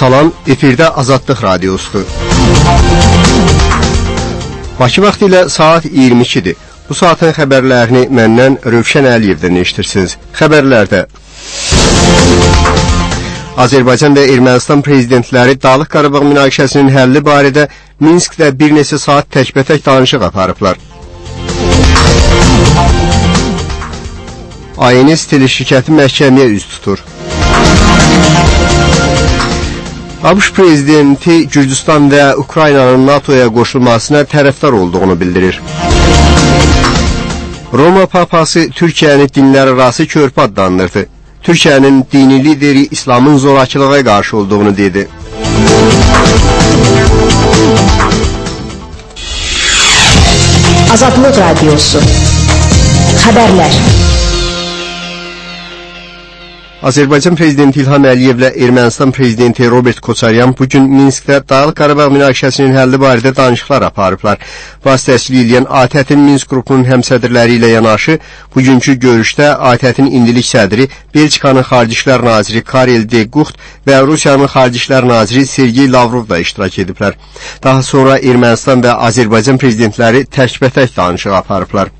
Salam, efirdə Azadlıq Radiosudur. Bakı vaxtı ilə saat 22-dir. Bu saatın xəbərlərini məndən Rövşən Əliyevdən eşitirsiniz. Xəbərlərdə Azərbaycan və Ermənistan prezidentləri Dağlıq Qarabağ münaqişəsinin həlli barədə Minskdə bir neçə saat təkbətək danışıq aparıblar. ANS teleşirkəti məhkəməyə üz tutur. ABŞ prezidenti Gürcüstan və Ukraynanın NATO'ya qoşulmasına tərəfdar olduğunu bildirir. Roma papası Türkiyəni dinlərarası körpü adlandırdı. Türkiyənin dini lideri İslamın zorakılığa qarşı olduğunu dedi. Azadlıq Radiosu Xəbərlər. Azərbaycan prezidenti İlham Əliyevlə Ermənistan prezidenti Robert Koçaryan bugün Minskdə Dağlıq Qarabağ münaqişəsinin həlli barədə danışıqlar aparıblar. Vasitəçilik edən ATƏT-in Minsk qrupunun həmsədrləri ilə yanaşı, bugünkü görüşdə ATƏT-in indilik sədri, Belçikanın Xarici İşlər naziri Karel de Gucht və Rusiyanın Xarici İşlər naziri Sergey Lavrov da iştirak ediblər. Daha sonra Ermənistan və Azərbaycan prezidentləri təkbətək danışıq aparıblar.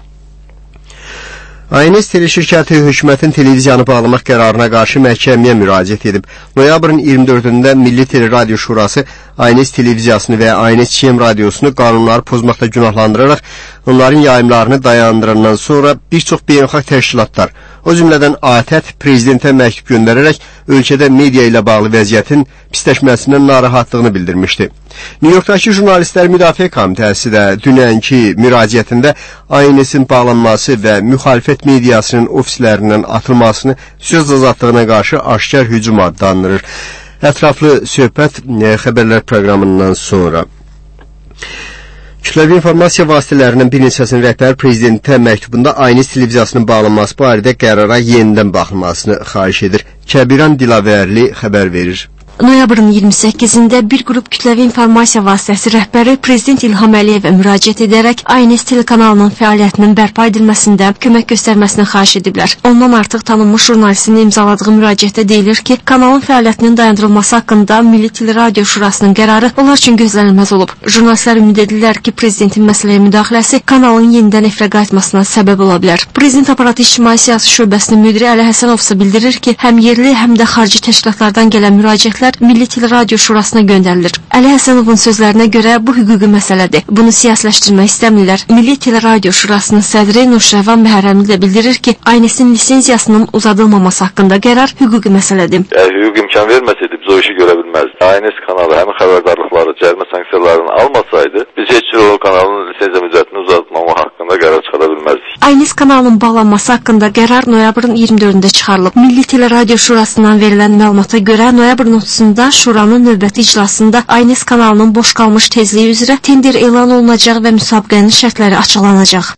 ANS teleşirkəti hökumətin televiziyanı bağlamaq qərarına qarşı məhkəməyə müraciət edib. Noyabrın 24-də Milli Teleradio Şurası ANS televiziyasını və ANS KM radiosunu qanunları pozmaqla günahlandıraraq onların yayımlarını dayandırandan sonra bir çox beynəlxalq təşkilatlar, o cümlədən ATƏT prezidentə məktub göndərərək ölkədə media ilə bağlı vəziyyətin pisləşməsindən narahatlığını bildirmişdi. New Yorkdakı Jurnalistlər Müdafiə Komitəsi də dünənki müraciətində ANS-in bağlanması və müxalifət mediasının ofislərindən atılmasını söz azadlığına qarşı aşkar hücum adlandırır. Ətraflı söhbət xəbərlər proqramından sonra. Kütləvi informasiya vasitələrinin bir neçəsinin rəhbər prezidentə məktubunda ANS televiziyasının bağlanması barədə qərara yenidən baxılmasını xahiş edir. Kəbiran Dilavərli xəbər verir. Noyabrın 28-də bir qrup kütləvi informasiya vasitəsi rəhbəri Prezident İlham Əliyevə müraciət edərək ANS telekanalının fəaliyyətinin bərpa edilməsində kömək göstərməsini xahiş ediblər. Ondan artıq tanınmış jurnalistin imzaladığı müraciətdə deyilir ki, kanalın fəaliyyətinin dayandırılması haqqında Milli Teleradio Şurasının qərarı onlar üçün gözlənilməz olub. Jurnalistlər ümid edirlər ki, prezidentin məsələyə müdaxiləsi kanalın yenidən efirə qayıtmasına səbəb ola bilər. Prezident aparatı İctimai Siyasi Şöbəsinin müdiri Əli Həsənov isə bildirir ki, həm yerli, həm də xarici təşkilatlardan gələn müraciətlər Milli Teleradio Şurasına göndərilir. Əli Həsənovun sözlərinə görə bu hüquqi məsələdir. Bunu siyasiləşdirmək istəmirlər. Milli Teleradio Şurasının sədri Nurşəvan Məhərrəmli də bildirir ki, ANS-in lisenziyasının uzadılmaması haqqında qərar hüquqi məsələdir. Hüquq imkan verməsəydi biz o işi görə bilməzdik. ANS kanalı həmin xəbərdarlıqları, cərimə sanksiyalarını almasaydı, biz heç cür o kanalın lisenziya müddətini uzatmama haqqında qərar çıxara bilməzdik. ANS kanalının bağlanması haqqında qərar noyabrın 24-də çıxarılıb. Milli Teleradio Şurasından verilən məlumata görə noyabrın 30-da Şuranın növbəti iclasında ANS kanalının boş qalmış tezliyi üzrə tender elan olunacaq və müsabiqənin şərtləri açıqlanacaq.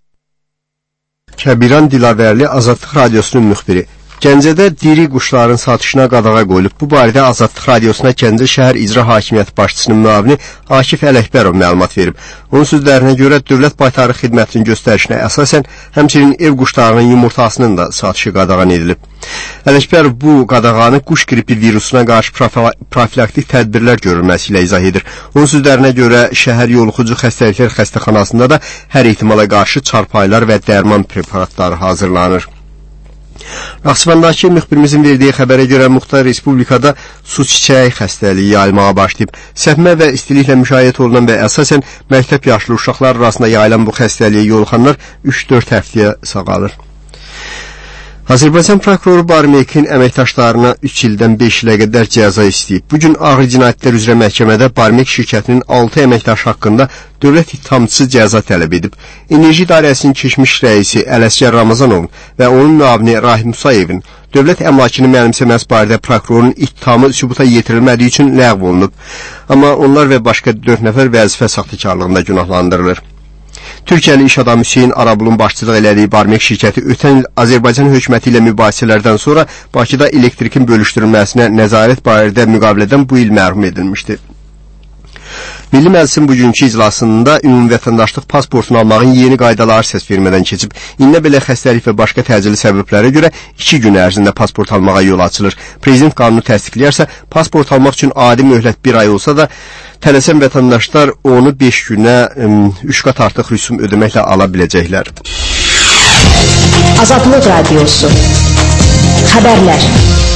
Kəbiran Dilavərli Azadlıq Radiosunun müxbiri. Gəncədə diri quşların satışına qadağa qoyulub. Bu barədə Azadlıq Radiosuna Gəncə şəhər icra hakimiyyəti başçısının müavini Akif Ələkbərov məlumat verib. Onun sözlərinə görə Dövlət Baytarlıq Xidmətinin göstərişinə əsasən həmçinin ev quşlarının yumurtasının da satışı qadağan edilib. Ələkbərov bu qadağanı quş qripi virusuna qarşı profilaktik tədbirlər görülməsi ilə izah edir. Onun sözlərinə görə şəhər yoluxucu xəstəliklər xəstəxanasında da hər ehtimala qarşı çarpayılar və dərman preparatları hazırlanır. Naxçıvandakı müxbirimizin verdiyi xəbərə görə Muxtar Respublikada su çiçəyi xəstəliyi yayılmağa başlayıb. Səpmə və istiliklə müşayiət olunan və əsasən məktəb yaşlı uşaqlar arasında yayılan bu xəstəliyə yoluxanlar 3-4 həftəyə sağalır. Azərbaycan prokuroru Barmekin əməkdaşlarına 3 ildən 5 ilə qədər cəza istəyib. Bugün ağır cinayətlər üzrə məhkəmədə Barmek şirkətinin 6 əməkdaşı haqqında dövlət ittihamçısı cəza tələb edib. Enerji İdarəsinin keçmiş rəisi Ələsgər Ramazanovun və onun müavini Rahim Musayevin dövlət əmlakını mənimsəməsi barədə prokurorun ittihamı sübuta yetirilmədiyi üçün ləğv olunub. Amma onlar və başqa 4 nəfər vəzifə saxtakarlığında günahlandırılır. Türkiyəli iş adamı Hüseyin Arabulun başçılıq elədiyi Barmek şirkəti ötən il Azərbaycan hökuməti ilə mübahisələrdən sonra Bakıda elektrikin bölüşdürülməsinə nəzarət barədə müqavilədən bu il məhrum edilmişdi. Milli Məclisin bugünkü iclasında ümumi vətəndaşlıq pasportunu almağın yeni qaydaları səs vermədən keçib. İndə belə xəstəlik və başqa təcili səbəblərə görə 2 gün ərzində pasport almağa yol açılır. Prezident qanunu təsdiqləyərsə, pasport almaq üçün adi möhlət 1 ay olsa da, tələsən vətəndaşlar onu 5 günə 3 qat artıq rüsum ödəməklə ala biləcəklər. Azadlıq Radiosu. Xəbərlər.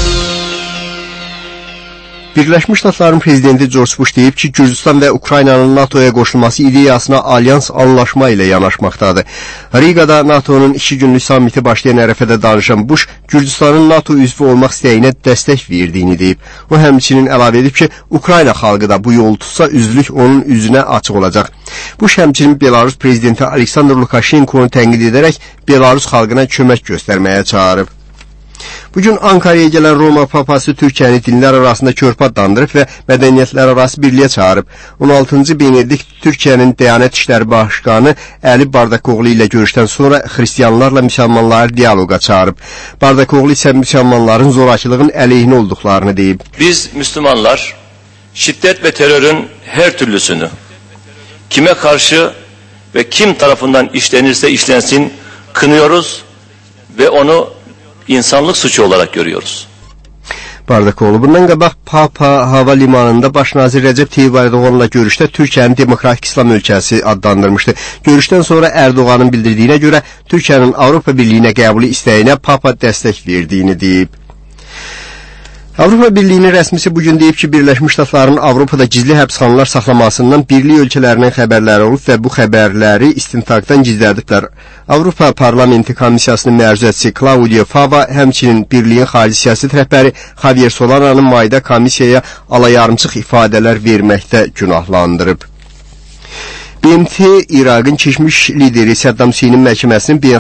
Birləşmiş Ştatların prezidenti George Bush deyib ki, Gürcüstan və Ukraynanın NATOya qoşulması ideyasına alyans anlaşma ilə yanaşmaqdadır. Rigada NATO'nun 2 günlük samiti başlayan ərəfədə danışan Bush, Gürcüstanın NATO üzvü olmaq istəyinə dəstək verdiyini deyib. O həmçinin əlavə edib ki, Ukrayna xalqı da bu yol tutsa üzvlük onun üzünə açıq olacaq. Bush həmçinin Belarus prezidenti Aleksandr Lukashenkonu tənqid edərək Belarus xalqına kömək göstərməyə çağırıb. Bugün Ankara'ya gələn Roma papası Türkiyəni dinlər arasında körpü adlandırıb və mədəniyyətlər arası birliyə çağırıb. 16-cı Benedikt Türkiyənin Diyanət İşləri Başqanı Əli Bardakoğlu ilə görüşdən sonra xristiyanlarla müsəlmanları diyaloqa çağırıb. Bardakoğlu isə müsəlmanların zorakılığın əleyhinə olduqlarını deyib. Biz Müslümanlar şiddet ve terörün her türlüsünü kime karşı ve kim tarafından işlenirse işlensin kınıyoruz ve onu insanlık suçu olarak görüyoruz. Bardakoğlu bundan qabaq Papa hava limanında baş nazir Recep Tayyip Erdoğan'la görüşdə Türkiyənin Demokratik İslam ölkəsi adlandırmışdı. Görüşdən sonra Erdoğan'ın bildirdiyinə görə Türkiyənin Avropa Birliyinə qəbulu istəyinə Papa dəstək verdiyini deyib. Avropa Birliyinin rəsmisi bugün deyib ki, Birləşmiş Ştatların Avropada gizli həbsxanalar saxlamasından birlik ölkələrinin xəbərləri olub və bu xəbərləri istintaqdan gizlədiblər. Avropa Parlamenti Komissiyasının mərcəçisi Claudia Fava həmçinin Birliyin xarici siyasət rəhbəri Javier Solana'nın mayda komissiyaya alayarımçıq ifadələr verməkdə günahlandırıb. BMT İraqın keçmiş lideri Saddam Hüseynin məhkəməsinin